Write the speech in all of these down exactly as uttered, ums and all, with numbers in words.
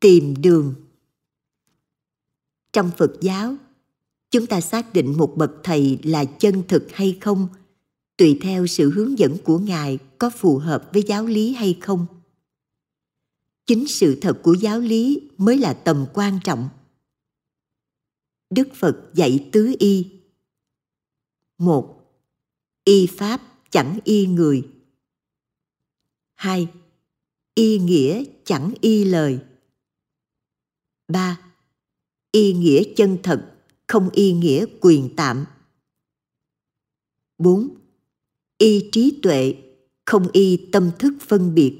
Tìm đường. Trong Phật giáo, chúng ta xác định một bậc thầy là chân thực hay không tùy theo sự hướng dẫn của Ngài có phù hợp với giáo lý hay không. Chính sự thật của giáo lý mới là tầm quan trọng. Đức Phật dạy tứ y. Một, y pháp chẳng y người. Hai, y nghĩa chẳng y lời. Ba, y nghĩa chân thật, không y nghĩa quyền tạm. Bốn, y trí tuệ, không y tâm thức phân biệt.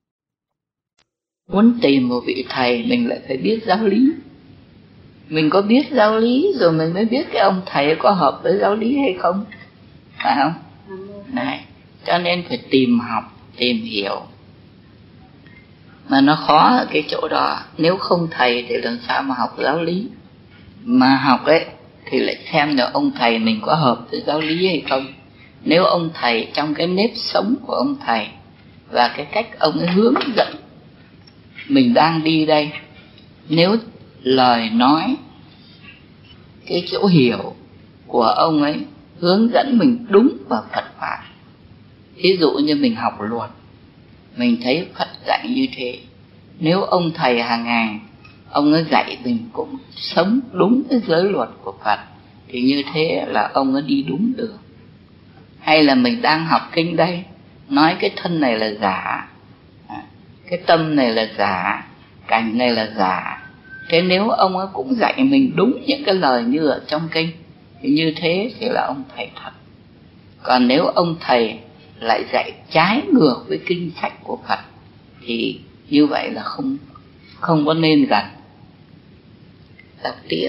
Muốn tìm một vị thầy mình lại phải biết giáo lý. Mình có biết giáo lý rồi mình mới biết cái ông thầy có hợp với giáo lý hay không, phải không? Này, cho nên phải tìm học, tìm hiểu. Mà nó khó ở cái chỗ đó. Nếu không thầy thì làm sao mà học giáo lý. Mà học ấy thì lại xem là ông thầy mình có hợp với giáo lý hay không. Nếu ông thầy trong cái nếp sống của ông thầy và cái cách ông ấy hướng dẫn mình đang đi đây, nếu lời nói, cái chỗ hiểu của ông ấy hướng dẫn mình đúng vào Phật Pháp. Ví dụ như mình học luật, mình thấy Phật dạy như thế. Nếu ông thầy hàng ngày ông ấy dạy mình cũng sống đúng cái giới luật của Phật, thì như thế là ông ấy đi đúng đường. Hay là mình đang học kinh đây, nói cái thân này là giả, cái tâm này là giả, cảnh này là giả. Thế nếu ông ấy cũng dạy mình đúng những cái lời như ở trong kinh, thì như thế thì là ông thầy thật. Còn nếu ông thầy lại dạy trái ngược với kinh sách của Phật, thì như vậy là không không có nên gần. Đọc tiếp.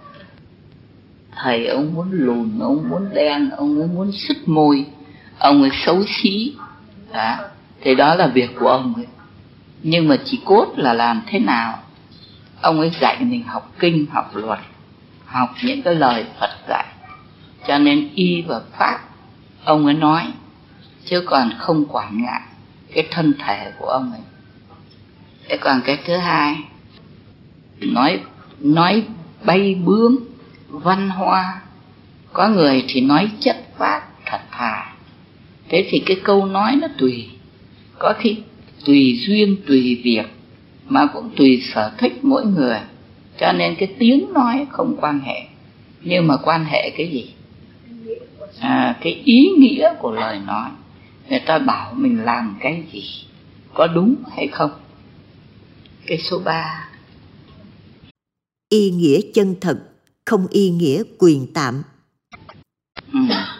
Thầy ông muốn lùn, ông muốn đen, ông ấy muốn sứt môi, ông ấy xấu xí, đó. Thì đó là việc của ông ấy. Nhưng mà chỉ cốt là làm thế nào ông ấy dạy mình học kinh, học luật, học những cái lời Phật dạy. Cho nên y và pháp ông ấy nói, chứ còn không quản ngại cái thân thể của ông ấy. Thế còn cái thứ hai, nói nói bay bướm, văn hoa. Có người thì nói chất phác, thật thà. Thế thì cái câu nói nó tùy. Có khi tùy duyên, tùy việc, mà cũng tùy sở thích mỗi người. Cho nên cái tiếng nói không quan hệ. Nhưng mà quan hệ cái gì? À, cái ý nghĩa của lời nói. Người ta bảo mình làm cái gì, có đúng hay không? Cái số ba, y nghĩa chân thật, không y nghĩa quyền tạm. ừ.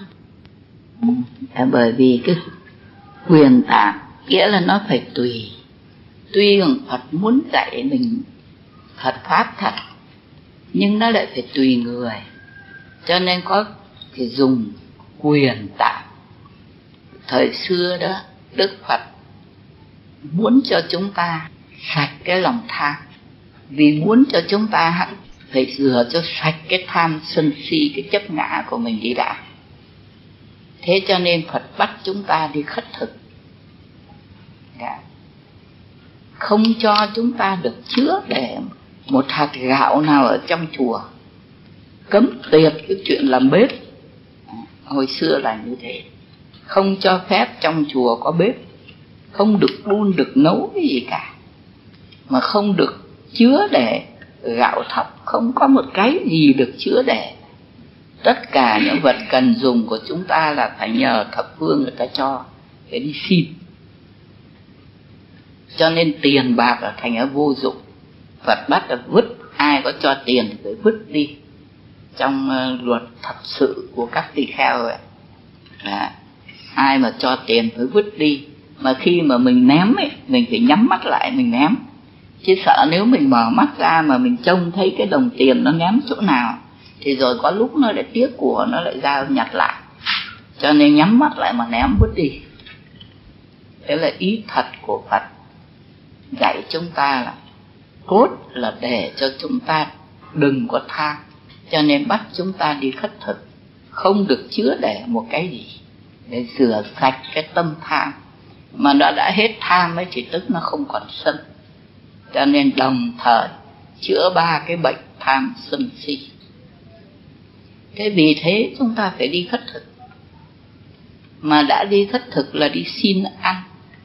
À, bởi vì cái quyền tạm nghĩa là nó phải tùy. Tuy rằng Phật muốn dạy mình Phật Pháp thật, nhưng nó lại phải tùy người. Cho nên có phải dùng quyền tạm. Thời xưa đó, Đức Phật muốn cho chúng ta sạch cái lòng tham. Vì muốn cho chúng ta phải rửa cho sạch cái tham sân si, cái chấp ngã của mình đi đã. Thế cho nên Phật bắt chúng ta đi khất thực. Đã. Không cho chúng ta được chứa để một hạt gạo nào ở trong chùa. Cấm tuyệt cái chuyện làm bếp. Hồi xưa là như thế. Không cho phép trong chùa có bếp. Không được đun, được nấu cái gì cả. Mà không được chứa để gạo thóc. Không có một cái gì được chứa để. Tất cả những vật cần dùng của chúng ta là phải nhờ thập phương người ta cho, phải đi xin. Cho nên tiền bạc là thành ở vô dụng. Phật bắt là vứt, ai có cho tiền thì phải vứt đi. Trong uh, luật thật sự của các tỳ kheo ấy, là ai mà cho tiền phải vứt đi. Mà khi mà mình ném ấy, mình phải nhắm mắt lại mình ném. Chứ sợ nếu mình mở mắt ra mà mình trông thấy cái đồng tiền nó ném chỗ nào, thì rồi có lúc nó lại tiếc của, nó lại ra nhặt lại. Cho nên nhắm mắt lại mà ném vứt đi. Đấy là ý thật của Phật dạy chúng ta, là cốt là để cho chúng ta đừng có tham. Cho nên bắt chúng ta đi khất thực, không được chứa để một cái gì, để rửa sạch cái tâm tham. Mà nó đã hết tham ấy thì tức nó không còn sân. cho nên đồng thời chữa ba cái bệnh tham sân si. Thế vì thế chúng ta phải đi khất thực. Mà đã đi khất thực là đi xin ăn,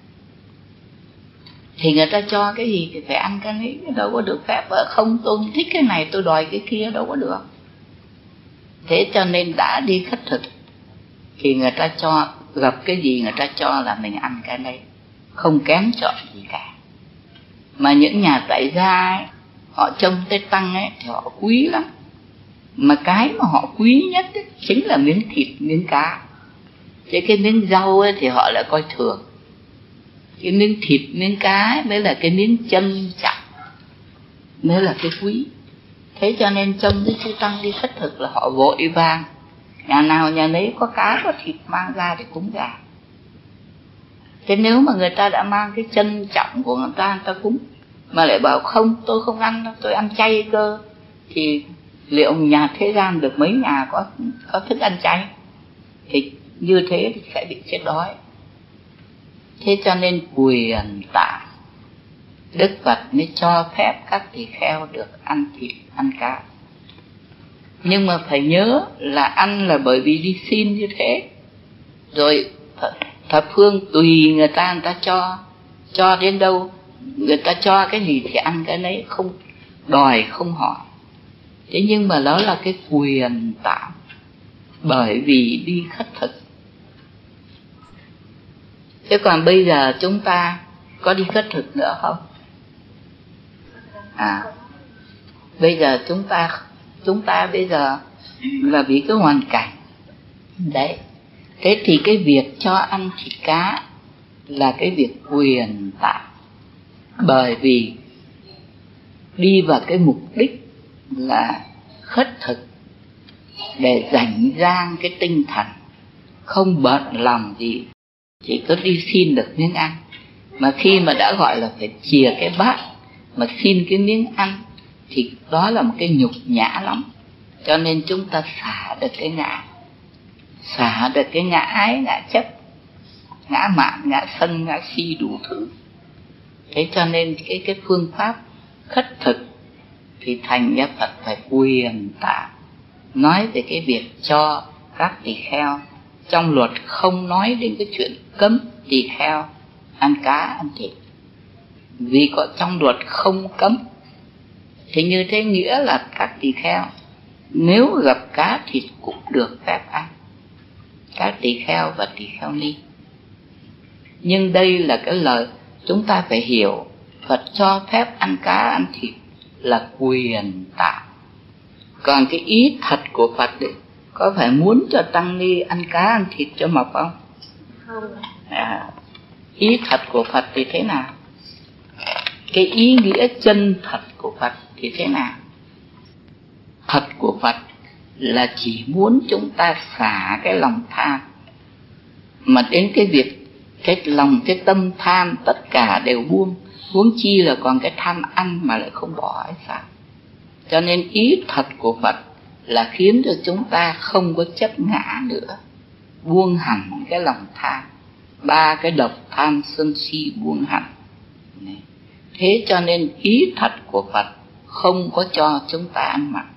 thì người ta cho cái gì thì phải ăn cái ấy, đâu có được phép không tôi thích cái này tôi đòi cái kia, đâu có được. Thế cho nên đã đi khất thực thì người ta cho, gặp cái gì người ta cho là mình ăn cái đấy, không kén chọn gì cả. Mà những nhà tại gia ấy, họ trông tới tăng ấy thì họ quý lắm. Mà cái mà họ quý nhất ấy, chính là miếng thịt, miếng cá. Chứ cái miếng rau ấy thì họ lại coi thường. Cái miếng thịt, miếng cá ấy mới là cái miếng trân trọng, mới là cái quý. Thế cho nên trông cái chư tăng đi khất thực là họ vội vàng, nhà nào nhà nấy có cá có thịt mang ra để cúng ra. Thế nếu mà người ta đã mang cái trân trọng của người ta, người ta cúng, mà lại bảo không, tôi không ăn đâu, tôi ăn chay cơ, thì liệu nhà thế gian được mấy nhà có, có thức ăn chay? Thì như thế thì sẽ bị chết đói. Thế cho nên quyền tạm Đức Phật mới cho phép các tỳ kheo được ăn thịt, ăn cá. Nhưng mà phải nhớ là ăn là bởi vì đi xin như thế. Rồi thập phương tùy người ta, người ta cho cho đến đâu, người ta cho cái gì thì ăn cái đấy, không đòi không hỏi. Thế nhưng mà đó là cái quyền tạm, bởi vì đi khất thực. Thế còn bây giờ chúng ta có đi khất thực nữa không? À, bây giờ chúng ta chúng ta bây giờ là vì cái hoàn cảnh đấy. Thế thì cái việc cho ăn thịt cá là cái việc quyền tạm, bởi vì đi vào cái mục đích là khất thực để rảnh rang cái tinh thần, không bận lòng gì, chỉ có đi xin được miếng ăn. Mà khi mà đã gọi là phải chìa cái bát mà xin cái miếng ăn thì đó là một cái nhục nhã lắm. Cho nên chúng ta xả được cái ngã, xả được cái ngã ái, ngã chấp, ngã mạn, ngã sân, ngã si đủ thứ. Thế cho nên cái, cái phương pháp khất thực thì thành ra Phật phải quyền tạm nói về cái việc cho các tỳ kheo. Trong luật không nói đến cái chuyện cấm tỳ kheo ăn cá ăn thịt, vì có trong luật không cấm. Thì như thế nghĩa là các tỳ kheo nếu gặp cá thịt cũng được phép ăn, các tỳ kheo và tỳ kheo ni. Nhưng đây là cái lời chúng ta phải hiểu, Phật cho phép ăn cá ăn thịt là quyền tạm. Còn cái ý thật của Phật ấy, có phải muốn cho tăng ni ăn cá ăn thịt cho mập không? Không. À, ý thật của Phật thì thế nào? Cái ý nghĩa chân thật của Phật thì thế nào? Thật của Phật là chỉ muốn chúng ta xả cái lòng tham, mà đến cái việc cái lòng, cái tâm tham tất cả đều buông, huống chi là còn cái tham ăn mà lại không bỏ hay sao? Cho nên ý thật của Phật là khiến cho chúng ta không có chấp ngã nữa, buông hẳn cái lòng tham, ba cái độc tham sân si buông hẳn. Thế cho nên ý thật của Phật không có cho chúng ta ăn mặn.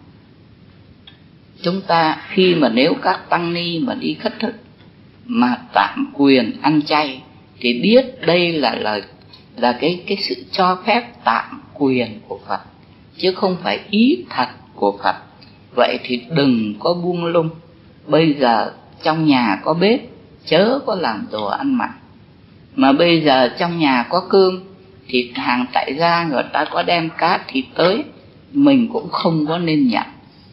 Chúng ta khi mà nếu các tăng ni mà đi khất thực mà tạm quyền ăn chay thì biết đây là lời, là cái cái sự cho phép tạm quyền của Phật, chứ không phải ý thật của Phật. Vậy thì đừng có buông lung. Bây giờ trong nhà có bếp, chớ có làm đồ ăn mặn. Mà bây giờ trong nhà có cơm thì hàng tại gia người ta có đem cá thịt tới, mình cũng không có nên nhận.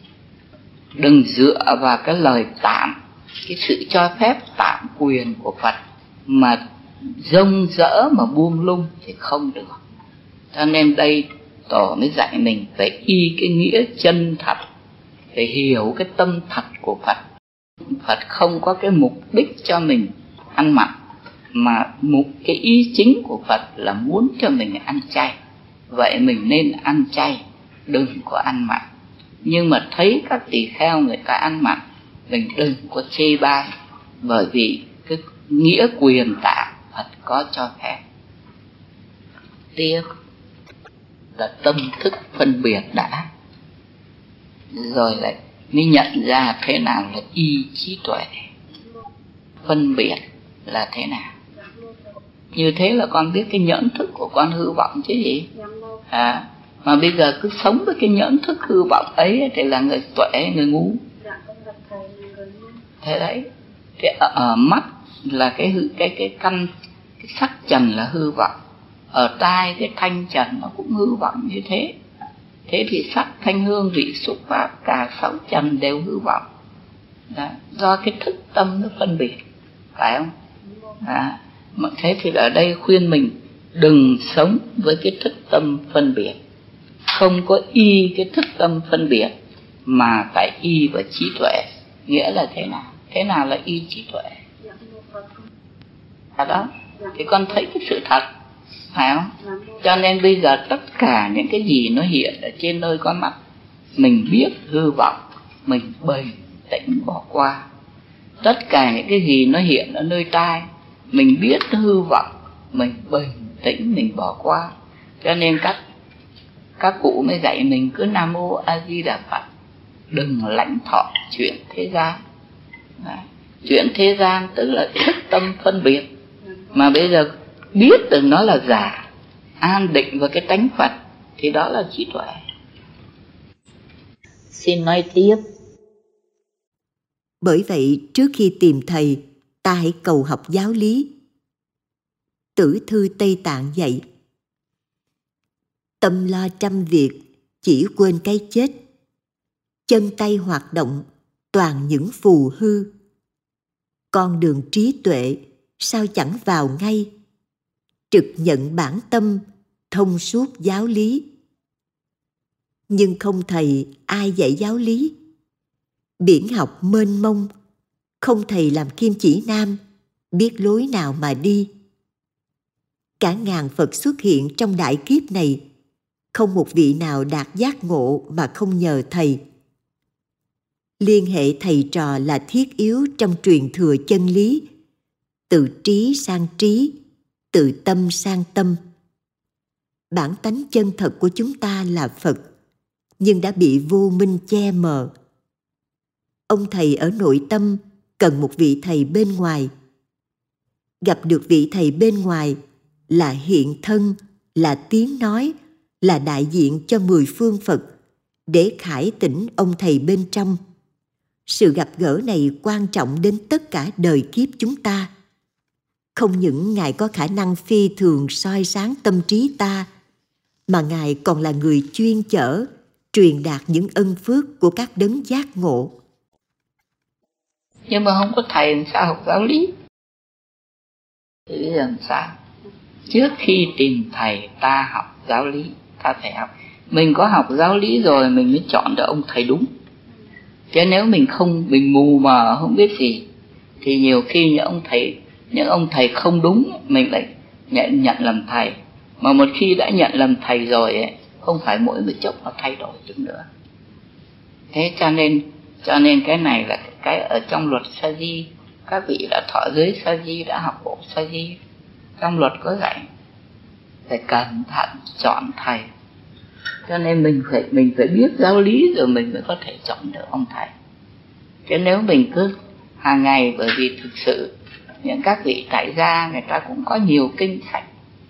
Đừng dựa vào cái lời tạm, cái sự cho phép tạm quyền của Phật mà rông rỡ mà buông lung thì không được. Cho nên đây Tổ mới dạy mình phải y cái nghĩa chân thật, phải hiểu cái tâm thật của Phật. Phật không có cái mục đích cho mình ăn mặn, mà mục cái ý chính của Phật là muốn cho mình ăn chay. Vậy mình nên ăn chay, đừng có ăn mặn. Nhưng mà thấy các tỳ kheo người ta ăn mặn, mình đừng có chê bai, bởi vì cái nghĩa quyền tạm Phật có cho phép. Tiếp là tâm thức phân biệt đã, rồi lại mới nhận ra thế nào là y trí tuệ. Phân biệt là thế nào? Như thế là con biết cái nhẫn thức của con hư vọng chứ gì. À, mà bây giờ cứ sống với cái nhẫn thức hư vọng ấy thì là người tuệ, người ngu. Thế đấy, cái ở mắt là cái hư, cái cái căn, cái sắc trần là hư vọng. Ở tai cái thanh trần nó cũng hư vọng như thế. Thế thì sắc, thanh, hương, vị, xúc, pháp, cả sáu trần đều hư vọng. Đó, do cái thức tâm nó phân biệt, phải không? Đó. Thế thì ở đây khuyên mình đừng sống với cái thức tâm phân biệt, không có y cái thức tâm phân biệt, mà phải y và trí tuệ. Nghĩa là thế nào? Thế nào là y trí tuệ? À đó, thì con thấy cái sự thật, phải không? Cho nên bây giờ tất cả những cái gì nó hiện ở trên nơi con mắt, mình biết hư vọng, mình bình tĩnh bỏ qua. Tất cả những cái gì nó hiện ở nơi tai, mình biết hư vọng, mình bình tĩnh, mình bỏ qua. Cho nên các các cụ mới dạy mình cứ Nam Mô A Di Đà Phật, đừng lãnh thọ chuyện thế gian. Đấy. Chuyện thế gian tức là thức tâm phân biệt, mà bây giờ biết được nó là giả, an định vào cái tánh Phật, thì đó là trí tuệ. Xin nói tiếp. Bởi vậy trước khi tìm thầy, ta hãy cầu học giáo lý. Tử thư Tây Tạng dạy: tâm lo trăm việc, chỉ quên cái chết. Chân tay hoạt động, toàn những phù hư. Con đường trí tuệ, sao chẳng vào ngay. Trực nhận bản tâm, thông suốt giáo lý. Nhưng không thầy, ai dạy giáo lý? Biển học mênh mông, không thầy làm kim chỉ nam, biết lối nào mà đi. Cả ngàn Phật xuất hiện trong đại kiếp này, không một vị nào đạt giác ngộ mà không nhờ thầy. Liên hệ thầy trò là thiết yếu trong truyền thừa chân lý, từ trí sang trí, từ tâm sang tâm. Bản tánh chân thật của chúng ta là Phật, nhưng đã bị vô minh che mờ. Ông thầy ở nội tâm cần một vị thầy bên ngoài. Gặp được vị thầy bên ngoài là hiện thân, là tiếng nói, là đại diện cho mười phương Phật, để khải tỉnh ông thầy bên trong. Sự gặp gỡ này quan trọng đến tất cả đời kiếp chúng ta. Không những Ngài có khả năng phi thường soi sáng tâm trí ta, mà Ngài còn là người chuyên chở, truyền đạt những ân phước của các đấng giác ngộ. Nhưng mà không có thầy làm sao học giáo lý? Thì bây giờ làm sao? Trước khi tìm thầy ta học giáo lý, ta phải học. Mình có học giáo lý rồi mình mới chọn được ông thầy đúng. Chứ nếu mình không, mình mù mờ không biết gì, thì nhiều khi những ông thầy, những ông thầy không đúng mình lại nhận, nhận làm thầy. Mà một khi đã nhận làm thầy rồi ấy, không phải mỗi một chốc nó thay đổi được nữa. Thế cho nên cho nên cái này là cái ở trong luật sa di, các vị đã thọ giới sa di, đã học bộ sa di, trong luật có dạy phải cẩn thận chọn thầy. Cho nên mình phải mình phải biết giáo lý rồi mình mới có thể chọn được ông thầy. Chứ nếu mình cứ hàng ngày, bởi vì thực sự những các vị tại gia người ta cũng có nhiều kinh sách,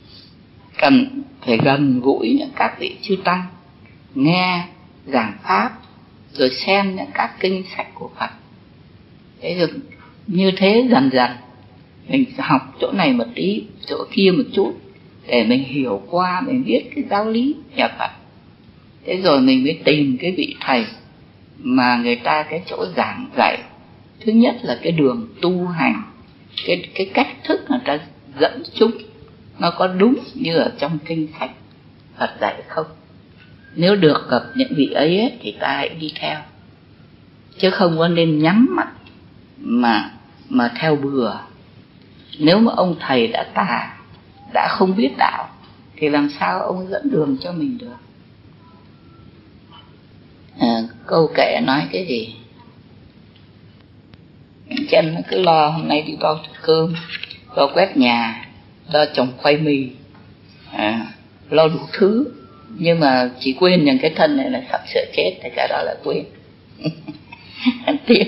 cần phải gần gũi những các vị chư tăng, nghe giảng pháp, rồi xem những các kinh sách của Phật. Thế rồi như thế dần dần mình học chỗ này một tí, chỗ kia một chút, để mình hiểu qua, mình biết cái giáo lý nhà Phật. Thế rồi mình mới tìm cái vị thầy mà người ta cái chỗ giảng dạy, thứ nhất là cái đường tu hành, cái, cái cách thức người ta dẫn chúng nó có đúng như ở trong kinh sách Phật dạy không. Nếu được gặp những vị ấy, ấy thì ta hãy đi theo, chứ không có nên nhắm mắt mà mà theo bừa. Nếu mà ông thầy đã tà, đã không biết đạo, thì làm sao ông dẫn đường cho mình được? À, câu kệ nói cái gì? Chân nó cứ lo hôm nay đi bao cơm, lo quét nhà, lo trồng khoai mì, à, lo đủ thứ, Nhưng mà chỉ quên rằng cái thân này là sắp sửa chết thì cái đó là quên. Tiếp.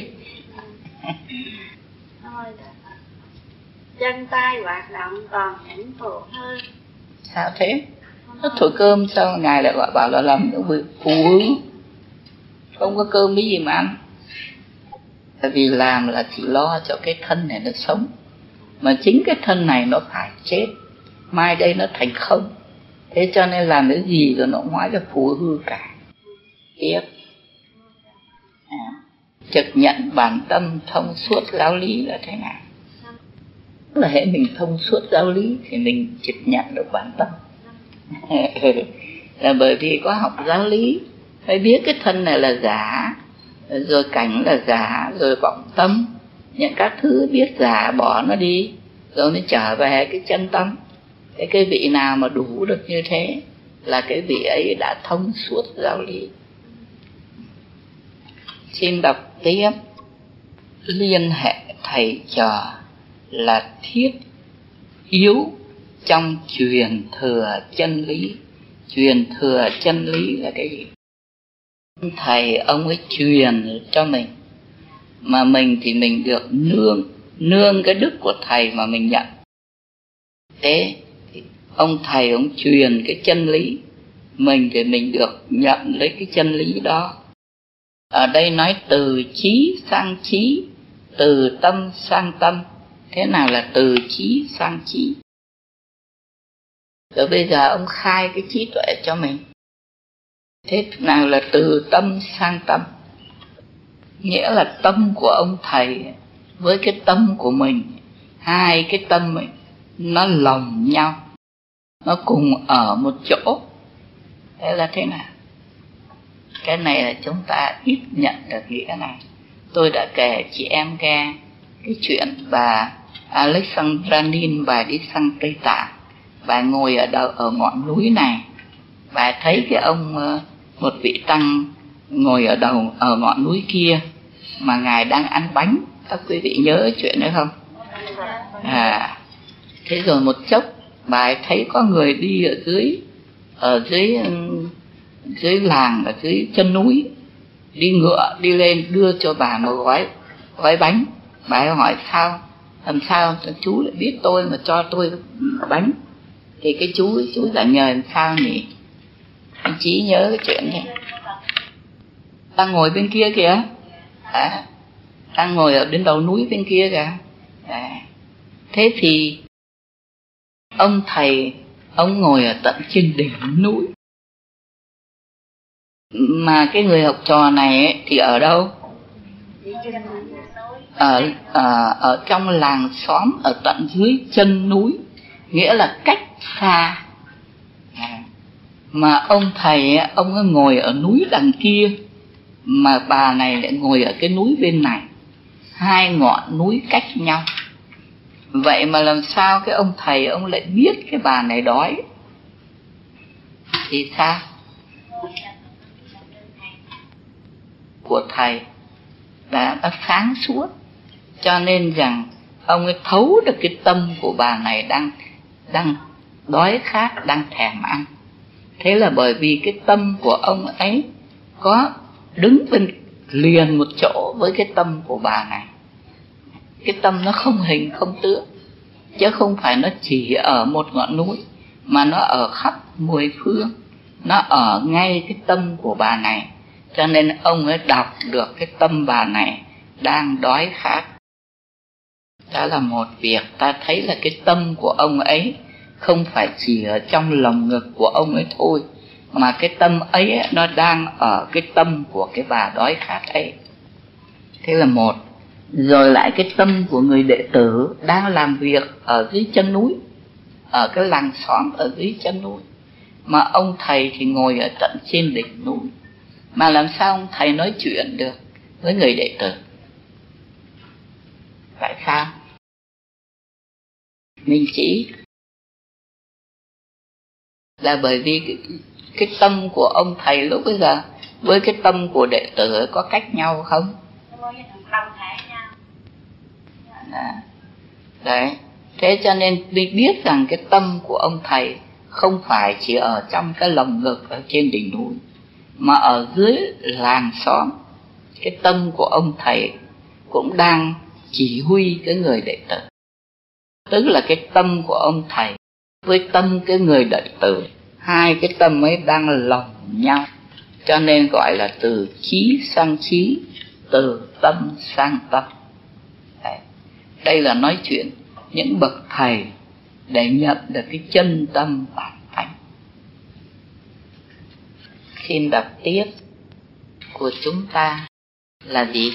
Chân tay hoạt động còn những phụ hư. Sao thế? Nó thổi cơm sao ngài lại gọi bảo là làm những việc phù hư? Không có cơm cái gì mà ăn. Tại vì làm là chỉ lo cho cái thân này nó sống, mà chính cái thân này nó phải chết, mai đây nó thành không. Thế cho nên làm cái gì rồi nó hóa ra phù hư cả. Tiếp. À, trực nhận bản tâm thông suốt giáo lý là thế nào? Là hễ mình thông suốt giáo lý thì mình trực nhận được bản tâm. Là bởi vì có học giáo lý, phải biết cái thân này là giả, rồi cảnh là giả, rồi vọng tâm, những các thứ biết giả bỏ nó đi, rồi mới trở về cái chân tâm. Cái cái vị nào mà đủ được như thế là cái vị ấy đã thông suốt giáo lý. Xin đọc tiếp. Liên hệ thầy trò là thiết yếu trong truyền thừa chân lý. Truyền thừa chân lý là cái gì? Thầy ông ấy truyền cho mình, mà mình thì mình được nương nương cái đức của thầy mà mình nhận. Thế thì ông thầy ông truyền cái chân lý, mình thì mình được nhận lấy cái chân lý đó. Ở đây nói từ trí sang trí, từ tâm sang tâm. Thế nào là từ trí sang trí? Rồi bây giờ ông khai cái trí tuệ cho mình. Thế nào là từ tâm sang tâm? Nghĩa là tâm của ông thầy với cái tâm của mình, hai cái tâm ấy nó lồng nhau, nó cùng ở một chỗ. Thế là thế nào? Cái này là chúng ta ít nhận được nghĩa này. Tôi đã kể chị em nghe cái chuyện bà Alexandranine, bà đi sang Tây Tạng. Bà ngồi ở đâu ở ngọn núi này, bà thấy cái ông một vị tăng ngồi ở đầu ở ngọn núi kia mà ngài đang ăn bánh. Các quý vị nhớ chuyện đấy không? À, thế rồi một chốc bà ấy thấy có người đi ở dưới ở dưới dưới làng, ở dưới chân núi, đi ngựa đi lên đưa cho bà một gói gói bánh. Bà ấy hỏi sao, làm sao chú lại biết tôi mà cho tôi bánh? Thì cái chú chú giải nhờ làm sao nhỉ? Anh Chí nhớ cái chuyện này. Đang ngồi bên kia kìa, à, đang ngồi ở đến đầu núi bên kia kìa. À, thế thì ông thầy ông ngồi ở tận trên đỉnh núi, mà cái người học trò này ấy, thì ở đâu? Ở, ở ở trong làng xóm ở tận dưới chân núi, nghĩa là cách xa. À, mà ông thầy ấy, ông ấy ngồi ở núi đằng kia, mà bà này lại ngồi ở cái núi bên này, hai ngọn núi cách nhau. Vậy mà làm sao cái ông thầy ông lại biết cái bà này đói? Thì sao? Của thầy đã, đã sáng suốt, cho nên rằng ông ấy thấu được cái tâm của bà này đang đang đói khát, đang thèm ăn. Thế là bởi vì cái tâm của ông ấy có đứng bên liền một chỗ với cái tâm của bà này. Cái tâm nó không hình không tướng, chứ không phải nó chỉ ở một ngọn núi, mà nó ở khắp mười phương, nó ở ngay cái tâm của bà này. Cho nên ông ấy đọc được cái tâm bà này đang đói khát. Đó là một việc ta thấy là cái tâm của ông ấy không phải chỉ ở trong lồng ngực của ông ấy thôi, mà cái tâm ấy nó đang ở cái tâm của cái bà đói khát ấy. Thế là một. Rồi lại cái tâm của người đệ tử đang làm việc ở dưới chân núi, ở cái làng xóm ở dưới chân núi, mà ông thầy thì ngồi ở tận trên đỉnh núi. Mà làm sao ông thầy nói chuyện được với người đệ tử? Tại sao? Mình chỉ là bởi vì cái, cái tâm của ông thầy lúc bây giờ với cái tâm của đệ tử có cách nhau không? Đấy. Thế cho nên mình biết rằng cái tâm của ông thầy không phải chỉ ở trong cái lồng ngực ở trên đỉnh núi, mà ở dưới làng xóm. Cái tâm của ông thầy cũng đang chỉ huy cái người đệ tử. Tức là cái tâm của ông thầy với tâm cái người đệ tử, hai cái tâm ấy đang lồng nhau, cho nên gọi là từ trí sang trí, từ tâm sang tâm. Đấy. Đây là nói chuyện những bậc thầy để nhận được cái chân tâm bản tánh. Xin đọc tiếp. Của chúng ta là gì?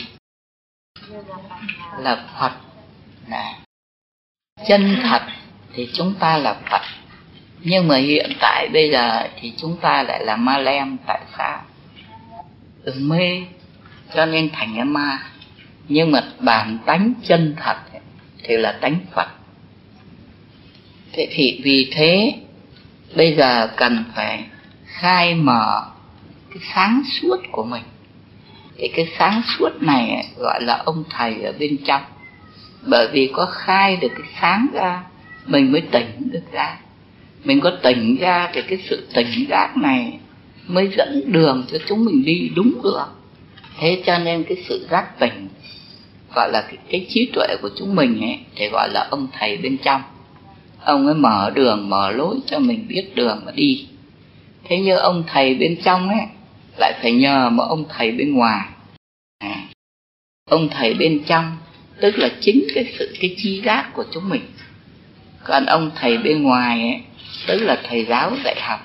Là Phật. Này. Chân thật thì chúng ta là Phật. Nhưng mà hiện tại bây giờ thì chúng ta lại là ma lem. Tại sao? Ừ, mê cho nên thành cái ma. Nhưng mà bản tánh chân thật thì là tánh Phật. Thế thì vì thế bây giờ cần phải khai mở cái sáng suốt của mình. Thì cái sáng suốt này gọi là ông thầy ở bên trong. Bởi vì có khai được cái sáng ra, mình mới tỉnh được ra. Mình có tỉnh ra thì cái sự tỉnh giác này mới dẫn đường cho chúng mình đi đúng được. Thế cho nên cái sự giác tỉnh, gọi là cái, cái trí tuệ của chúng mình ấy, thì gọi là ông thầy bên trong. Ông ấy mở đường, mở lối cho mình biết đường mà đi. Thế như ông thầy bên trong ấy lại phải nhờ một ông thầy bên ngoài. À, ông thầy bên trong tức là chính cái sự cái trí giác của chúng mình. Còn ông thầy bên ngoài ấy, tức là thầy giáo dạy học.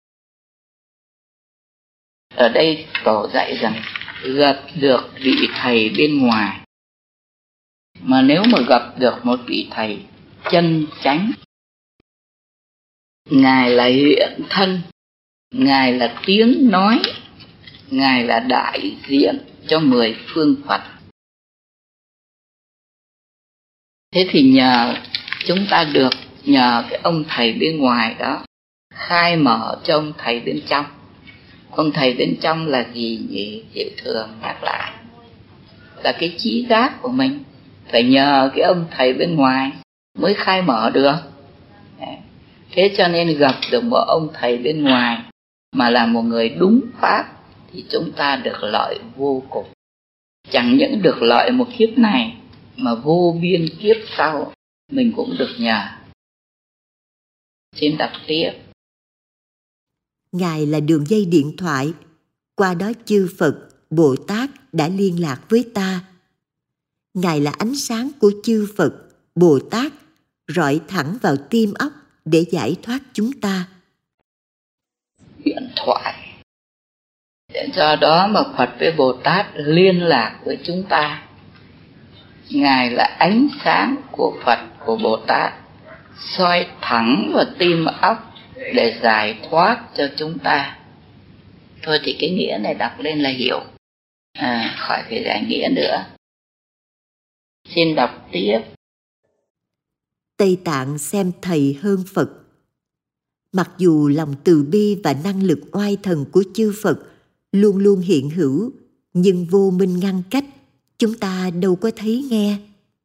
Ở đây tổ dạy rằng gặp được vị thầy bên ngoài. Mà nếu mà gặp được một vị thầy chân chánh, Ngài là hiện thân, Ngài là tiếng nói, Ngài là đại diện cho mười phương Phật. Thế thì nhờ chúng ta được, nhờ cái ông thầy bên ngoài đó khai mở cho ông thầy bên trong. Ông thầy bên trong là gì nhỉ? Diệu Thường nhắc lại là cái trí giác của mình. Phải nhờ cái ông thầy bên ngoài mới khai mở được. Thế cho nên gặp được một ông thầy bên ngoài mà là một người đúng pháp thì chúng ta được lợi vô cùng. Chẳng những được lợi một kiếp này mà vô biên kiếp sau mình cũng được nhờ. Xin đọc tiếp. Ngài là đường dây điện thoại, qua đó chư Phật, Bồ Tát đã liên lạc với ta. Ngài là ánh sáng của chư Phật, Bồ Tát, rọi thẳng vào tim óc để giải thoát chúng ta. Điện thoại. Do đó mà Phật với Bồ Tát liên lạc với chúng ta. Ngài là ánh sáng của Phật, của Bồ Tát, soi thẳng vào tim óc để giải thoát cho chúng ta. Thôi thì cái nghĩa này đọc lên là hiểu, à, khỏi phải giải nghĩa nữa. Xin đọc tiếp. Tây Tạng xem thầy hơn Phật. Mặc dù lòng từ bi và năng lực oai thần của chư Phật luôn luôn hiện hữu, nhưng vô minh ngăn cách, chúng ta đâu có thấy nghe.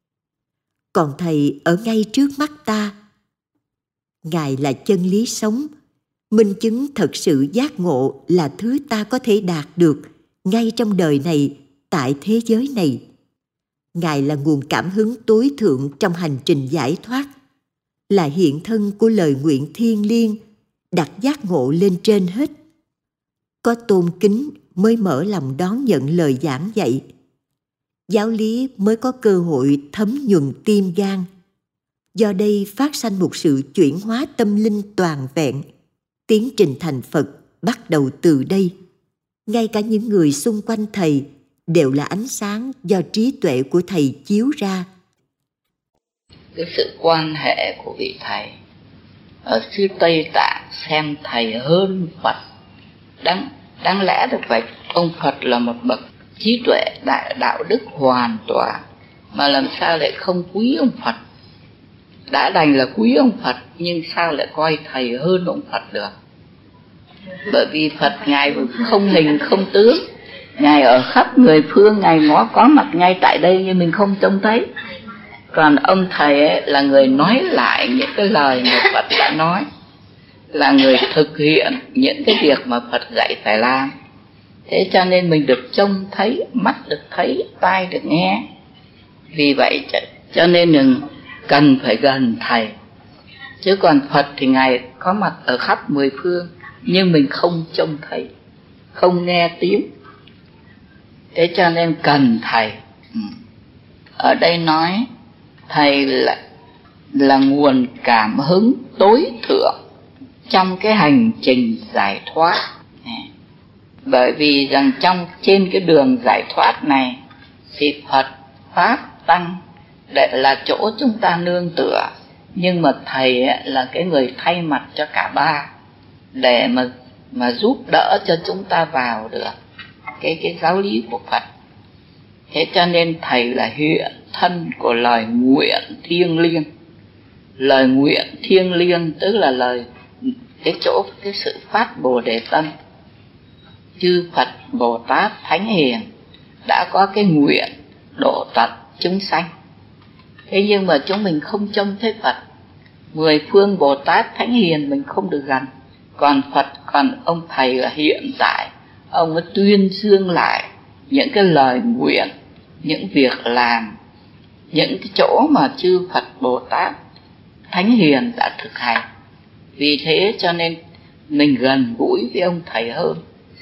Còn thầy ở ngay trước mắt ta. Ngài là chân lý sống, minh chứng thật sự giác ngộ là thứ ta có thể đạt được ngay trong đời này, tại thế giới này. Ngài là nguồn cảm hứng tối thượng trong hành trình giải thoát, là hiện thân của lời nguyện thiêng liêng, đặt giác ngộ lên trên hết. Có tôn kính mới mở lòng đón nhận lời giảng dạy. Giáo lý mới có cơ hội thấm nhuần tim gan. Do đây phát sanh một sự chuyển hóa tâm linh toàn vẹn. Tiến trình thành Phật bắt đầu từ đây. Ngay cả những người xung quanh thầy đều là ánh sáng do trí tuệ của thầy chiếu ra. Cái sự quan hệ của vị thầy ở xứ Tây Tạng xem thầy hơn Phật. Đáng, đáng lẽ được vậy. Ông Phật là một bậc trí tuệ đại đạo đức hoàn toàn, mà làm sao lại không quý ông Phật? Đã đành là quý ông Phật, nhưng sao lại coi thầy hơn ông Phật được? Bởi vì Phật Ngài không hình không tướng, Ngài ở khắp người phương, Ngài ngó có mặt ngay tại đây nhưng mình không trông thấy. Còn ông thầy ấy là người nói lại những cái lời mà Phật đã nói. là người thực hiện những cái việc mà Phật dạy phải làm. Thế cho nên mình được trông thấy, mắt được thấy, tai được nghe. Vì vậy cho nên mình cần phải gần Thầy. Chứ còn Phật thì Ngài có mặt ở khắp mười phương, nhưng mình không trông thấy, không nghe tiếng. Thế cho nên cần Thầy. Ở đây nói Thầy là, là nguồn cảm hứng tối thượng trong cái hành trình giải thoát. Bởi vì rằng trong trên cái đường giải thoát này thì Phật, Pháp, Tăng để là chỗ chúng ta nương tựa. Nhưng mà Thầy là cái người thay mặt cho cả ba, để mà, mà giúp đỡ cho chúng ta vào được cái, cái giáo lý của Phật. Thế cho nên Thầy là hiện thân của lời nguyện thiêng liêng. Lời nguyện thiêng liêng tức là lời, cái chỗ, cái sự phát Bồ Đề tâm. Chư Phật, Bồ Tát, Thánh Hiền đã có cái nguyện độ tận chúng sanh. Thế nhưng mà chúng mình không trông thấy Phật. Mười phương Bồ Tát, Thánh Hiền mình không được gần. Còn Phật, còn ông Thầy là hiện tại, ông ấy tuyên dương lại những cái lời nguyện, những việc làm, những cái chỗ mà chư Phật, Bồ Tát, Thánh Hiền đã thực hành. Vì thế cho nên mình gần gũi với ông Thầy hơn.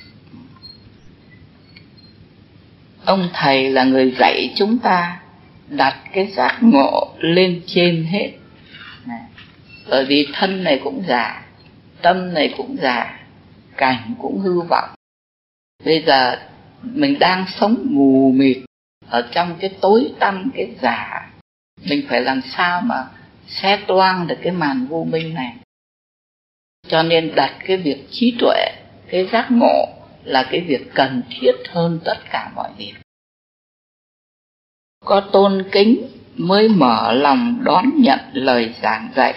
Ông Thầy là người dạy chúng ta đặt cái giác ngộ lên trên hết. Bởi vì thân này cũng già, tâm này cũng già, cảnh cũng hư vọng. Bây giờ mình đang sống mù mịt ở trong cái tối tăm, cái giả. Mình phải làm sao mà xé toang được cái màn vô minh này. Cho nên đặt cái việc trí tuệ, cái giác ngộ là cái việc cần thiết hơn tất cả mọi việc. Có tôn kính mới mở lòng đón nhận lời giảng dạy.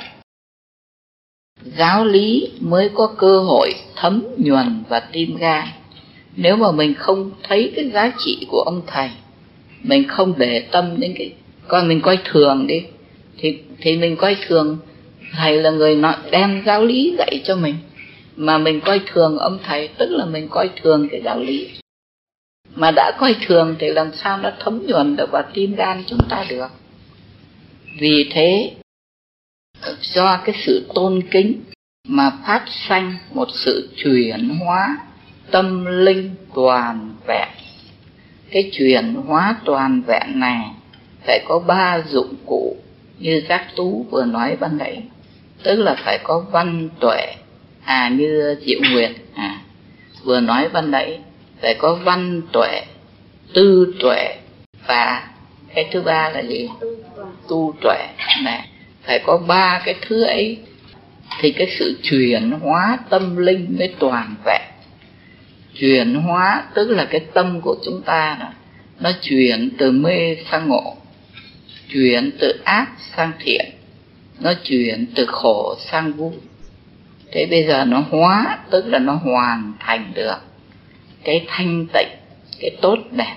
Giáo lý mới có cơ hội thấm nhuần và tim gan. Nếu mà mình không thấy cái giá trị của ông Thầy, mình không để tâm đến cái, coi mình coi thường đi, thì, thì mình coi thường Thầy là người nói đem giáo lý dạy cho mình. Mà mình coi thường ông Thầy tức là mình coi thường cái giáo lý. Mà đã coi thường thì làm sao nó thấm nhuần được vào tim gan chúng ta được. Vì thế do cái sự tôn kính mà phát sanh một sự chuyển hóa tâm linh toàn vẹn. Cái chuyển hóa toàn vẹn này phải có ba dụng cụ như Giác Tú vừa nói ban nãy. Tức là phải có văn tuệ, à như Diệu Nguyệt à, vừa nói ban nãy, phải có văn tuệ, tư tuệ và cái thứ ba là gì? Tu tuệ này. Phải có ba cái thứ ấy thì cái sự chuyển hóa tâm linh mới toàn vẹn. Chuyển hóa tức là cái tâm của chúng ta đó, nó chuyển từ mê sang ngộ, chuyển từ ác sang thiện, nó chuyển từ khổ sang vui. Thế bây giờ nó hóa tức là nó hoàn thành được cái thanh tịnh, cái tốt đẹp.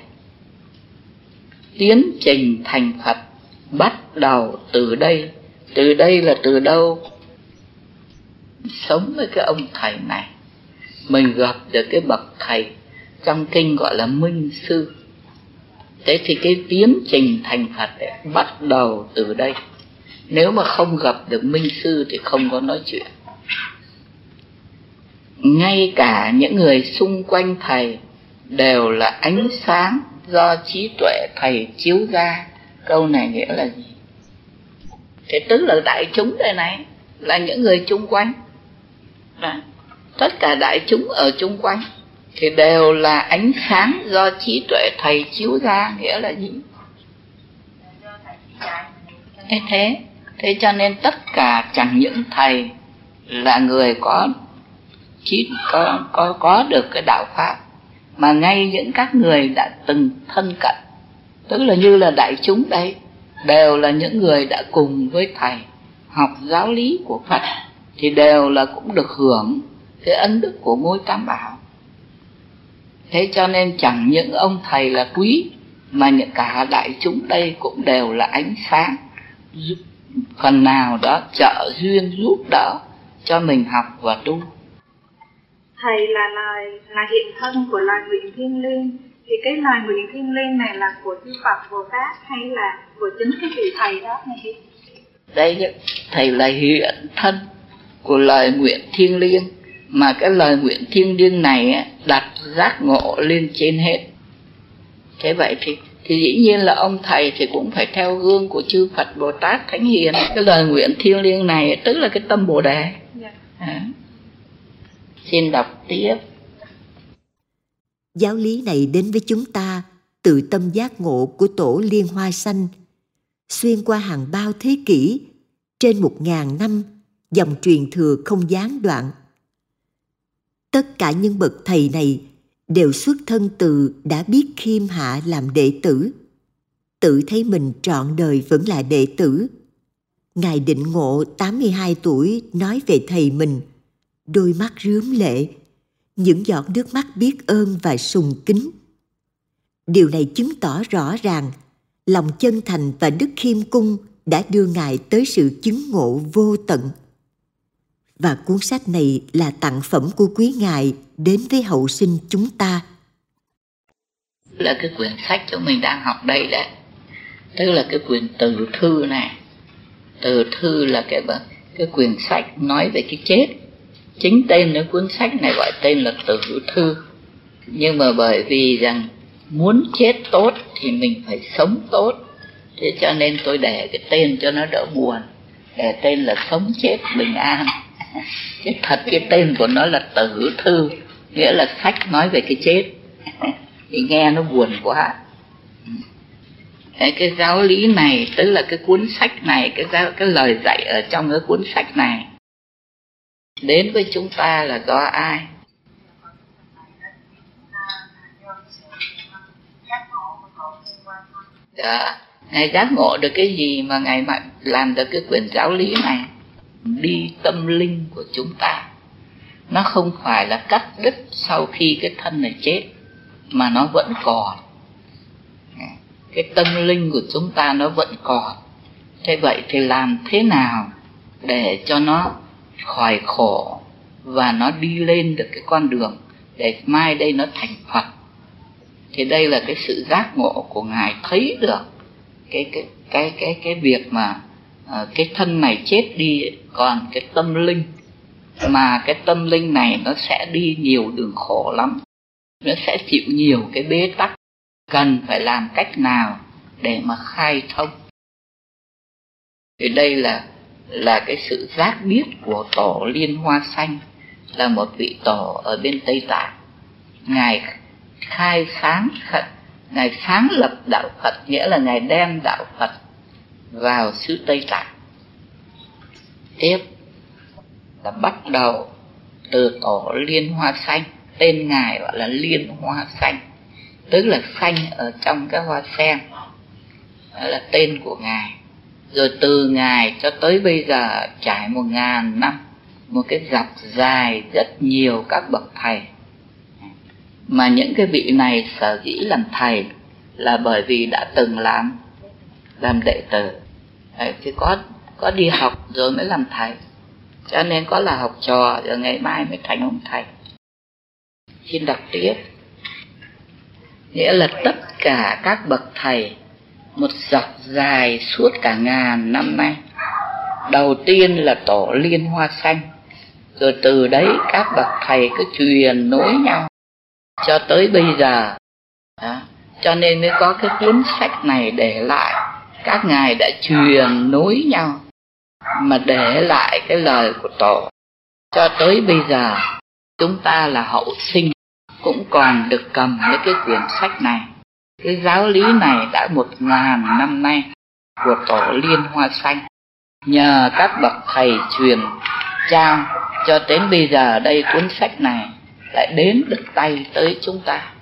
Tiến trình thành Phật bắt đầu từ đây. Từ đây là từ đâu? Sống với cái ông Thầy này, mình gặp được cái bậc Thầy trong kinh gọi là Minh Sư. Thế thì cái tiến trình thành Phật ấy, bắt đầu từ đây. Nếu mà không gặp được Minh Sư thì không có nói chuyện. Ngay cả những người xung quanh Thầy đều là ánh sáng do trí tuệ Thầy chiếu ra. Câu này nghĩa là gì? Thế tức là đại chúng đây này là những người chung quanh. Đó. Tất cả đại chúng ở chung quanh thì đều là ánh sáng do trí tuệ Thầy chiếu ra. Nghĩa là gì? Thế thế Thế cho nên tất cả chẳng những Thầy là người có trí, có, có, có được cái đạo Pháp, mà ngay những các người đã từng thân cận, tức là như là đại chúng đây, đều là những người đã cùng với Thầy học giáo lý của Phật, thì đều là cũng được hưởng cái ân đức của ngôi Tam Bảo. Thế cho nên chẳng những ông Thầy là quý, mà những cả đại chúng đây cũng đều là ánh sáng, phần nào đó trợ duyên giúp đỡ cho mình học và tu. Thầy là lời là hiện thân của lời nguyện thiêng liêng, thì cái lời nguyện thiêng liêng này là của chư Phật Bồ Tát hay là của chính cái vị thầy đó này? Đây, thầy là hiện thân của lời nguyện thiêng liêng, mà cái lời nguyện thiêng liêng này đặt giác ngộ lên trên hết. Thế vậy thì thì dĩ nhiên là ông thầy thì cũng phải theo gương của chư Phật Bồ Tát Thánh Hiền. Cái lời nguyện thiêng liêng này tức là cái tâm Bồ Đề. À. Xin đọc tiếp. Giáo lý này đến với chúng ta từ tâm giác ngộ của tổ Liên Hoa Xanh, xuyên qua hàng bao thế kỷ, trên một ngàn năm, dòng truyền thừa không gián đoạn. Tất cả những bậc thầy này đều xuất thân từ đã biết khiêm hạ làm đệ tử, tự thấy mình trọn đời vẫn là đệ tử. Ngài Định Ngộ tám mươi hai tuổi nói về thầy mình, đôi mắt rướm lệ, những giọt nước mắt biết ơn và sùng kính. Điều này chứng tỏ rõ ràng lòng chân thành và đức khiêm cung đã đưa Ngài tới sự chứng ngộ vô tận. Và cuốn sách này là tặng phẩm của quý Ngài đến với hậu sinh chúng ta. Là cái quyển sách chúng mình đang học đây đấy, tức là cái quyển Từ Thư này. Từ Thư là cái cái quyển sách nói về cái chết. Chính tên của cuốn sách này gọi tên là Từ Thư. Nhưng mà bởi vì rằng muốn chết tốt thì mình phải sống tốt, thế cho nên tôi để cái tên cho nó đỡ buồn, để tên là Sống Chết Bình An. Chứ thật cái tên của nó là Tử Thư, nghĩa là sách nói về cái chết. Thì nghe nó buồn quá. Cái, cái giáo lý này, tức là cái cuốn sách này, cái, giáo, cái lời dạy ở trong cái cuốn sách này đến với chúng ta là do ai? Đó, Ngài giác ngộ được cái gì mà Ngài làm được cái quyển giáo lý này? Đi tâm linh của chúng ta. Nó không phải là cắt đứt sau khi cái thân này chết, mà nó vẫn còn. Cái tâm linh của chúng ta nó vẫn còn. Thế vậy thì làm thế nào để cho nó khỏi khổ và nó đi lên được cái con đường để mai đây nó thành Phật? Thì đây là cái sự giác ngộ của Ngài, thấy được cái cái cái cái cái việc mà uh, cái thân này chết đi, còn cái tâm linh, mà cái tâm linh này nó sẽ đi nhiều đường khổ lắm, nó sẽ chịu nhiều cái bế tắc, cần phải làm cách nào để mà khai thông. Thì đây là là cái sự giác biết của tổ Liên Hoa Xanh, là một vị tổ ở bên Tây Tạng. Ngài khai sáng, Ngài sáng lập đạo Phật, nghĩa là Ngài đem đạo Phật vào xứ Tây Tạng. Tiếp là bắt đầu từ tổ Liên Hoa Xanh, tên Ngài gọi là Liên Hoa Xanh, tức là xanh ở trong cái hoa sen, đó là tên của Ngài. Rồi từ Ngài cho tới bây giờ trải một ngàn năm, một cái dọc dài rất nhiều các bậc thầy. Mà những cái vị này sở dĩ làm thầy là bởi vì đã từng làm làm đệ tử. Đấy, thì có có đi học rồi mới làm thầy, cho nên có là học trò rồi ngày mai mới thành ông thầy. Xin đọc tiếp. Nghĩa là tất cả các bậc thầy một dọc dài suốt cả ngàn năm nay. Đầu tiên là tổ Liên Hoa Xanh, rồi từ đấy các bậc thầy cứ truyền nối nhau cho tới bây giờ. Đó. Cho nên mới có cái cuốn sách này để lại. Các ngài đã truyền nối nhau mà để lại cái lời của tổ. Cho tới bây giờ chúng ta là hậu sinh cũng còn được cầm những cái quyển sách này. Cái giáo lý này đã một ngàn năm nay của tổ Liên Hoa Xanh, nhờ các bậc thầy truyền trao cho đến bây giờ đây cuốn sách này lại đến được tay tới chúng ta.